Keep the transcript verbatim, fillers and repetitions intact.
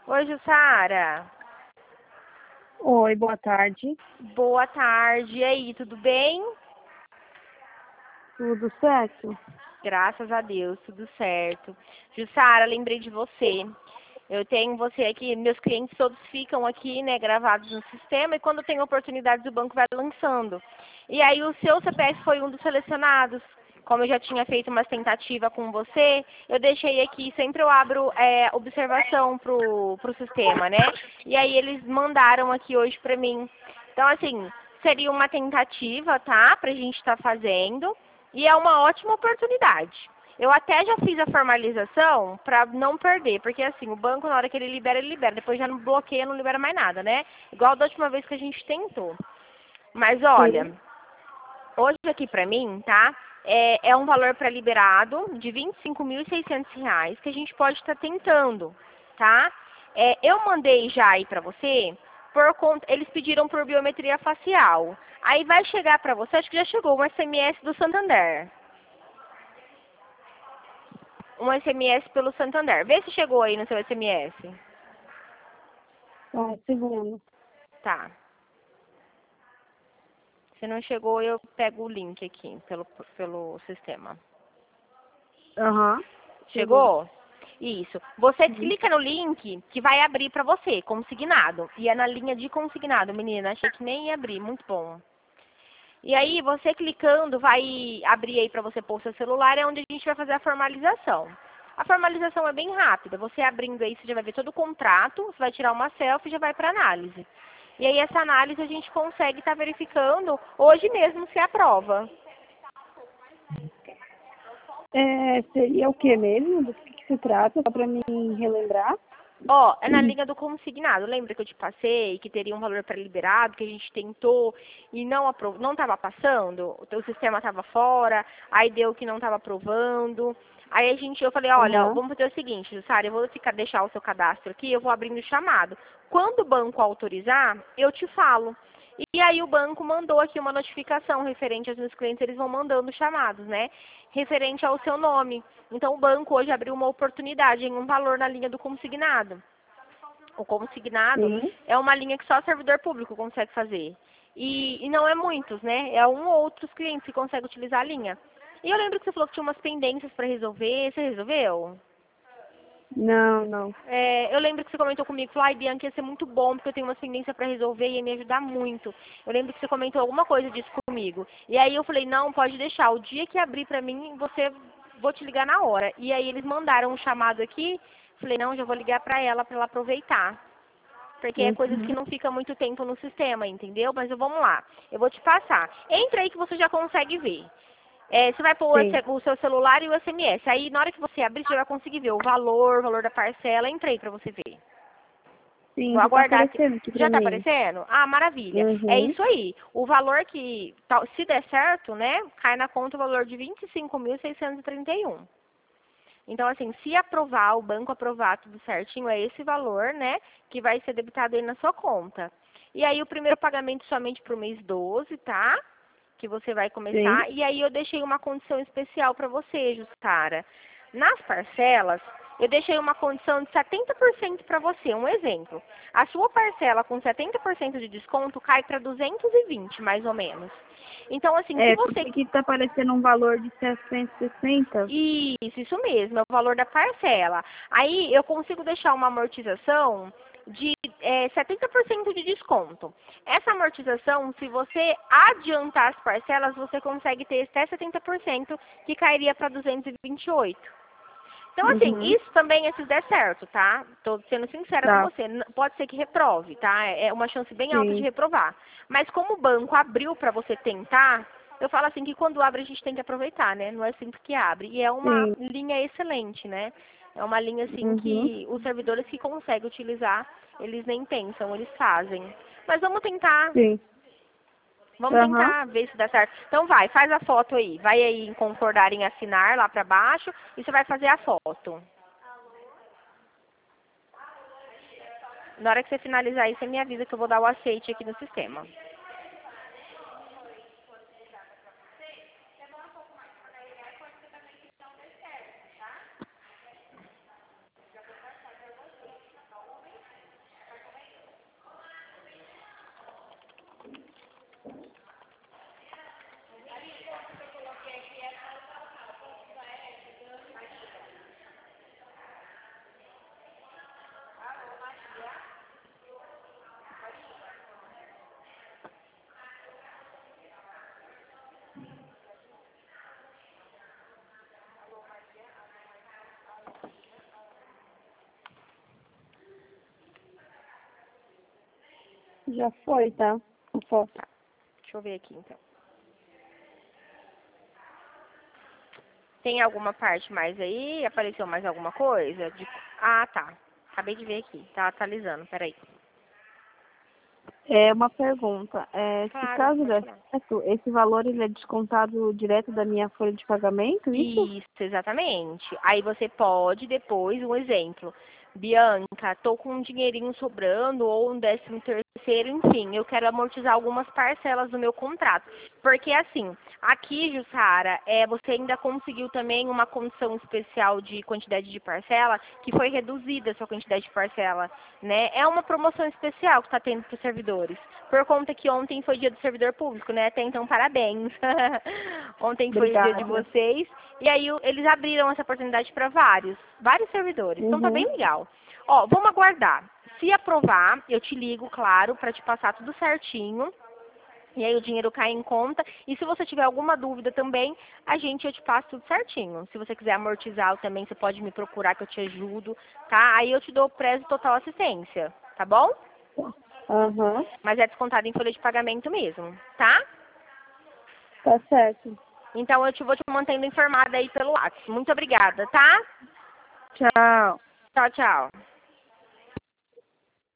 Oi, Jussara. Oi, boa tarde. Boa tarde. E aí, tudo bem? Tudo certo? Graças a Deus, tudo certo. Jussara, lembrei de você. Eu tenho você aqui, meus clientes todos ficam aqui, né, gravados no sistema, e quando tem oportunidades o banco vai lançando. E aí o seu C P F foi um dos selecionados. Como eu já tinha feito uma tentativa com você, eu deixei aqui, sempre eu abro é, observação pro, pro sistema, né? E aí eles mandaram aqui hoje pra mim. Então, assim, seria uma tentativa, tá? Pra gente estar fazendo. E é uma ótima oportunidade. Eu até já fiz a formalização para não perder, porque assim, o banco na hora que ele libera, ele libera, depois já não bloqueia, não libera mais nada, né? Igual da última vez que a gente tentou. Mas olha, Sim. hoje aqui pra mim, tá? É, é um valor pré-liberado de vinte e cinco mil e seiscentos reais que a gente pode estar tentando, tá? É, eu mandei já aí pra você, por conta, eles pediram por biometria facial. Aí vai chegar pra você, acho que já chegou, um S M S do Santander. Um S M S pelo Santander. Vê se chegou aí no seu S M S. Só um segundo. Tá. Se não chegou, eu pego o link aqui pelo, pelo sistema. Aham. Chegou. Chegou? Isso. Você Uhum. clica no link que vai abrir pra você, consignado. E é na linha de consignado, menina. Achei que nem ia abrir. Muito bom. E aí, você clicando, vai abrir aí pra você pôr o seu celular, é onde a gente vai fazer a formalização. A formalização é bem rápida. Você abrindo aí, você já vai ver todo o contrato, você vai tirar uma selfie e já vai para análise. E aí, essa análise a gente consegue estar verificando hoje mesmo se aprova. É, seria o que mesmo? Do que, que se trata? Só para mim relembrar? Ó, é na linha do consignado. Lembra que eu te passei que teria um valor pré-liberado, que a gente tentou e não apro não estava passando? O teu sistema estava fora, aí deu que não estava aprovando. Aí a gente, eu falei, olha, Aham. vamos fazer o seguinte, Jussara, eu vou ficar, deixar o seu cadastro aqui, eu vou abrindo o chamado. Quando o banco autorizar, eu te falo. E aí o banco mandou aqui uma notificação referente aos meus clientes, eles vão mandando chamados, né? Referente ao seu nome. Então o banco hoje abriu uma oportunidade em um valor na linha do consignado. O consignado Sim. é uma linha que só servidor público consegue fazer. E, e não é muitos, né? É um ou outros clientes que conseguem utilizar a linha. E eu lembro que você falou que tinha umas pendências para resolver. Você resolveu? Não, não. É, eu lembro que você comentou comigo, falou, ai, Bianca, ia ser muito bom, porque eu tenho uma pendência para resolver e ia me ajudar muito. Eu lembro que você comentou alguma coisa disso comigo. E aí eu falei, não, pode deixar. O dia que abrir para mim, você vou te ligar na hora. E aí eles mandaram um chamado aqui. Falei, não, já vou ligar para ela, para ela aproveitar. Porque é coisas que Uhum. não fica muito tempo no sistema, entendeu? Mas vamos lá. Eu vou te passar. Entra aí que você já consegue ver. É, você vai pôr o Sim. S- o seu celular e o S M S. Aí, na hora que você abrir, você já vai conseguir ver o valor, o valor da parcela. Entra aí pra você ver. Sim, Vou já tá aguardar aqui. aparecendo aqui Já pra tá mim. aparecendo? Ah, maravilha. É Uhum. isso aí. O valor que, tal- se der certo, né, cai na conta o valor de vinte e cinco mil seiscentos e trinta e um. Então, assim, se aprovar, o banco aprovar tudo certinho, é esse valor, né, que vai ser debitado aí na sua conta. E aí, o primeiro pagamento somente pro mês doze, tá? Que você vai Sim. começar. E aí, eu deixei uma condição especial para você, Justara. Nas parcelas, eu deixei uma condição de setenta por cento para você. Um exemplo. A sua parcela com setenta por cento de desconto cai para duzentos e vinte, mais ou menos. Então, assim, se É, você porque aqui tá aparecendo um valor de setecentos e sessenta. isso, isso mesmo, é o valor da parcela. Aí eu consigo deixar uma amortização de é, setenta por cento de desconto. Essa amortização, se você adiantar as parcelas, você consegue ter até setenta por cento, que cairia para duzentos e vinte e oito. Então, assim, Uhum. isso também é se der certo, tá? Tô sendo sincera com Tá. você. N- Pode ser que reprove, tá? É uma chance bem alta de Sim. reprovar. Mas como o banco abriu para você tentar, eu falo assim que quando abre a gente tem que aproveitar, né? Não é sempre que abre. E é uma Sim. linha excelente, né? É uma linha assim Uhum. que os servidores que conseguem utilizar, eles nem pensam, eles fazem. Mas vamos tentar. Sim. Vamos Aham. tentar ver se dá certo. Então vai, faz a foto aí. Vai aí em concordar em assinar lá para baixo e você vai fazer a foto. Na hora que você finalizar aí, você me avisa que eu vou dar o aceite aqui no sistema. Já foi, tá? A foto. Tá. Deixa eu ver aqui, então. Tem alguma parte mais aí? Apareceu mais alguma coisa? De... Ah, tá. Acabei de ver aqui. Tá atualizando. Peraí. É uma pergunta. É, se Claro, caso pode der falar. certo, esse valor ele é descontado direto da minha folha de pagamento, isso? Isso, exatamente. Aí você pode depois, um exemplo. Bianca, tô com um dinheirinho sobrando ou um décimo terceiro, enfim, eu quero amortizar algumas parcelas do meu contrato. Porque assim, aqui, Jussara, é, você ainda conseguiu também uma condição especial de quantidade de parcela, que foi reduzida a sua quantidade de parcela, né? É uma promoção especial que está tendo para os servidores. Por conta que ontem foi dia do servidor público, né? Até então, parabéns. Ontem foi o dia de Obrigada. vocês. E aí o- eles abriram essa oportunidade para vários, vários servidores. Então tá bem Uhum. legal. Ó, vamos aguardar. Se aprovar, eu te ligo, claro, para te passar tudo certinho. E aí o dinheiro cai em conta. E se você tiver alguma dúvida também, a gente eu te passo tudo certinho. Se você quiser amortizar também, você pode me procurar que eu te ajudo, tá? Aí eu te dou preço total assistência, tá bom? Aham. Mas é descontado em folha de pagamento mesmo, tá? Tá certo. Então eu te vou te mantendo informada aí pelo WhatsApp. Muito obrigada, tá? Tchau. Tchau, tchau.